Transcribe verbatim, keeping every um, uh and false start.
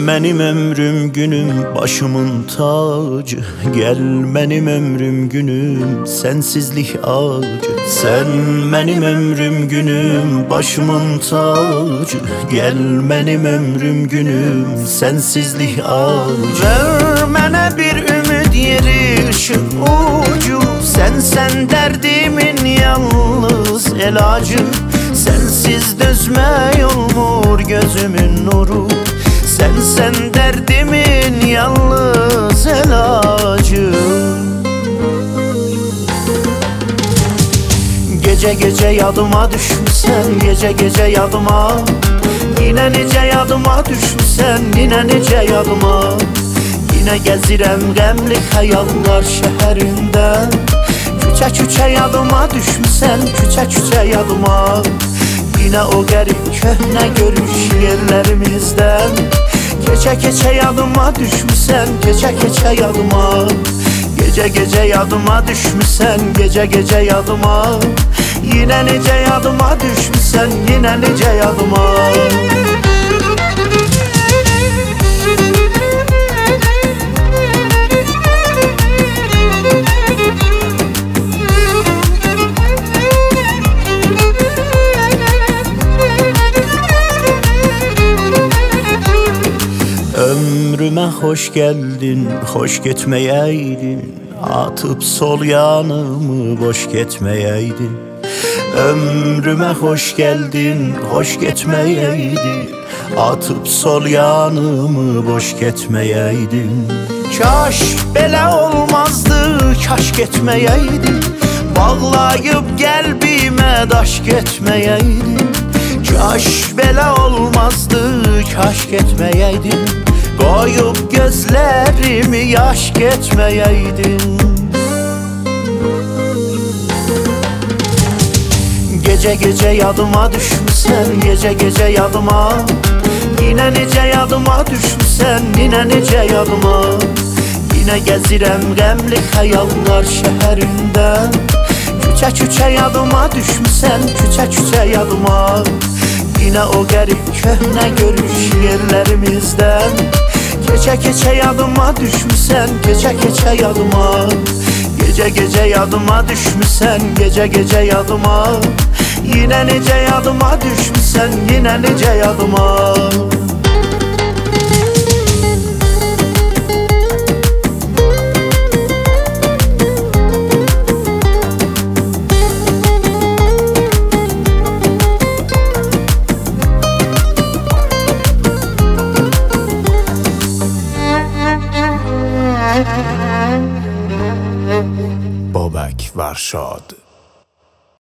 benim ömrüm günüm, başımın tacı. Gel benim ömrüm günüm, sensizlik acı. Sen benim ömrüm günüm, başımın tacı. Gel benim ömrüm günüm, sensizlik acı. Ver bana bir ümit yeri, ışık ucu. Sen sen derdimin yalnız ilacı. Sensiz dözme olmur gözümün nuru. Sen sen derdimin yalnız ilacı. Gece gece yadıma düşmüşsen, gece gece yadıma. Yine nice yadıma düşmüşsen, yine nice yadıma. Yine gezirem gemli hayallar şehərində. Küçe küçe yadıma düşmüşsen, küçe küçe yadıma. Yine o garip köhne görüş yerlerimizden. Keçe keçe yadıma düşmüşsen, keçe keçe yadıma. Gece gece yadıma düşmüşsen, gece gece yadıma. Yine nice yadıma düşmüşsen, yine nice yadıma. Ömrüme hoş geldin, hoş gitmeyeydin. Atıp sol yanımı boş gitmeyeydin. Ömrüme hoş geldin, hoş gitmeyeydin. Atıp sol yanımı boş gitmeyeydin. Kaş belə olmazdı, kaş gitmeyeydin. Bağlayıp gəlbimə daş getmeyeydin. Kaş belə olmazdı, kaş getmeyeydin. Koyup gözlerimi yaş getmeyeydin. Gece gece yadıma düşmüşsen, gece gece yadıma. Yine nice yadıma düşmüşsen, yine nice yadıma. Yine gezirem gemli hayallar şehərində. Küçe küçe yadıma düşmüşsen, küçe küçe yadıma. Yine o garip köhne görüş yerlerimizden. Keçe keçe yadıma düşmüşsen, keçe keçe yadıma. Gece gece yadıma düşmüşsen, gece gece yadıma. Yine nice yadıma düşmüşsen, yine nice yadıma. Bobek Varşad.